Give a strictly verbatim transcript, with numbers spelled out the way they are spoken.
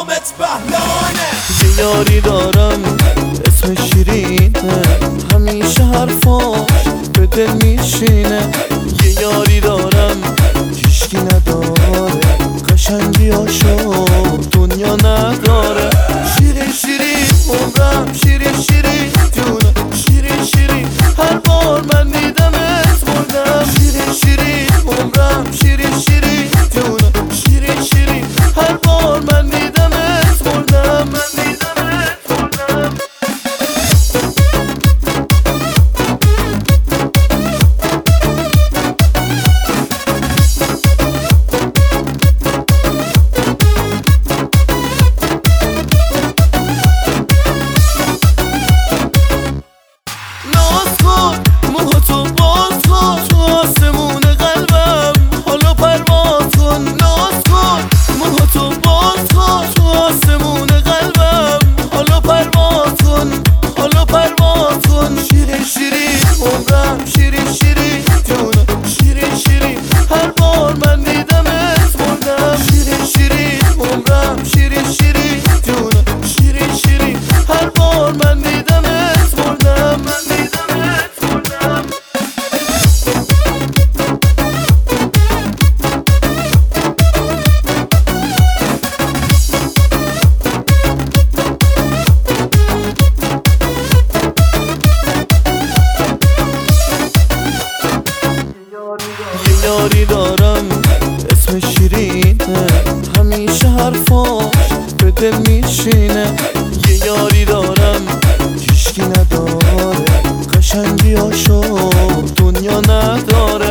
نامت بهلانه. یه یاری دارم اسم شیرینه، همیشه حرفاش به دل میشینه. یه یاری دارم هیشکی نداره، قشنگیاشو دنیا نداره. شیرین شیرین عمرم، شیرین شیرین جونم، شیرین شیرین هر بار من دیدمت مردم. شیرین شیرین عمرم، شیرین شیرین جونم، شیرین شیرین هر بار من دیدمت مردم. من دیدمت مردم. موهاتو باز کن تو آسمون قلبم، حالا پرواز کن. ناز کن موهاتو باز کن تو آسمون قلبم، حالا پرواز کن، حالا پرواز کن. شیرین شیرین عمرم، شیرین شیرین جونم، شیرین شیرین هر بار من دیدمت مردم. شیرین شیرین عمرم، شیرین شیرین جونم، شیرین شیرین هر بار من دیدمت مردم. من دیدمت مردم. یه یاری دارم اسم شیرینه، همیشه حرفاش به دل میشینه. یه یاری دارم هیشکی نداره، قشنگیاشو دنیا نداره.